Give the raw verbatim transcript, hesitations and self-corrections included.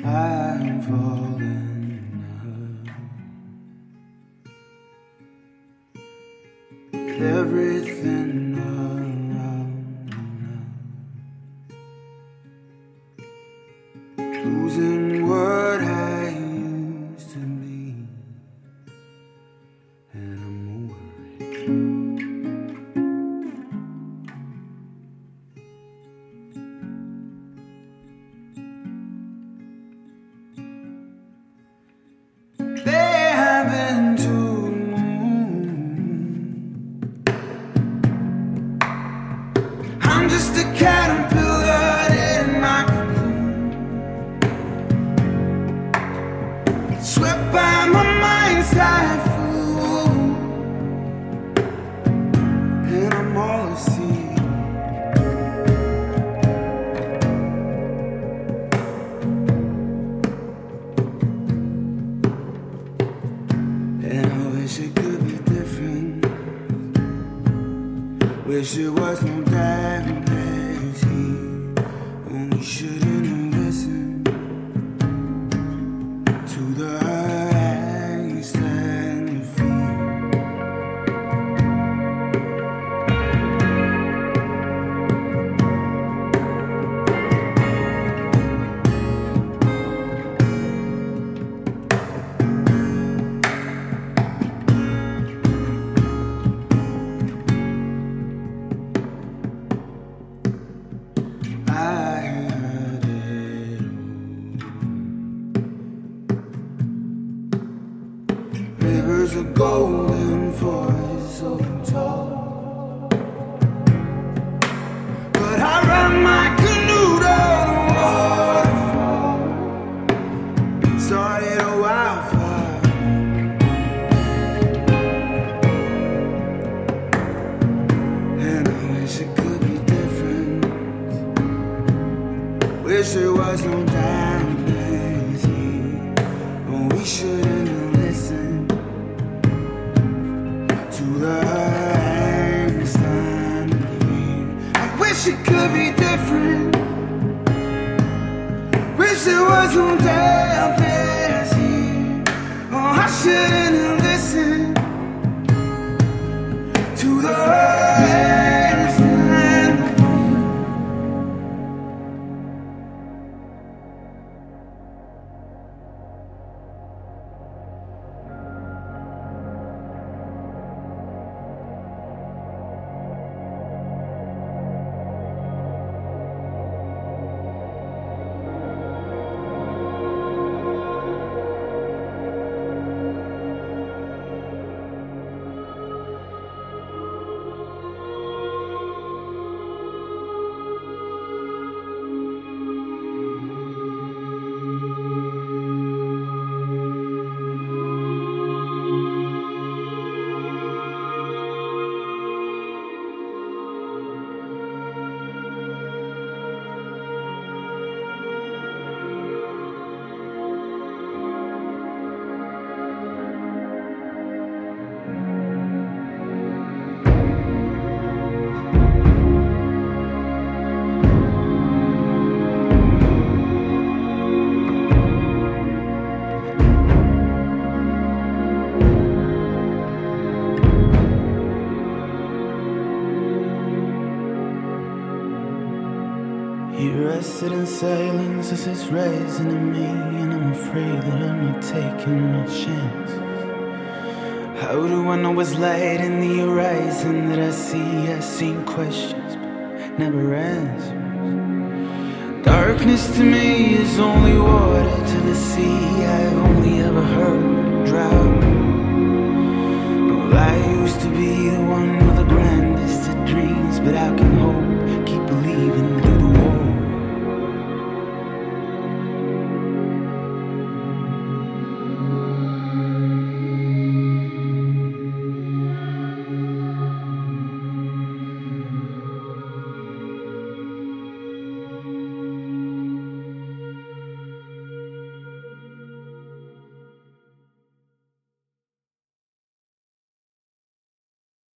I'm falling now. Everything around now, losing what I used to be, and I'm worried. I'm just a caterpillar in my cocoon, swept by my mind's typhoon, and I'm all at sea. And I wish it could be different. Wish it was no damn crazy, when we shouldn't have listened to the angst and the fear. I heard it all. Rivers are golden, forests so tall, but I ride my canoe down the waterfall, started a wildfire, and I wish it could be different. Wish it was no damn crazy, but we shouldn't have listened to the angst and the fear. I wish it could be different. Wish it was no damn crazy. Oh, I shouldn't have listened to the angst and the fear. Here I sit in silence as it's rising in me, and I'm afraid that I'm not taking no chance. How do I know it's light in the horizon that I see? I seen questions but never answers. Darkness to me is only water to the sea. I've only ever heard drought. Well, I used to be the one with the grandest of dreams, but how can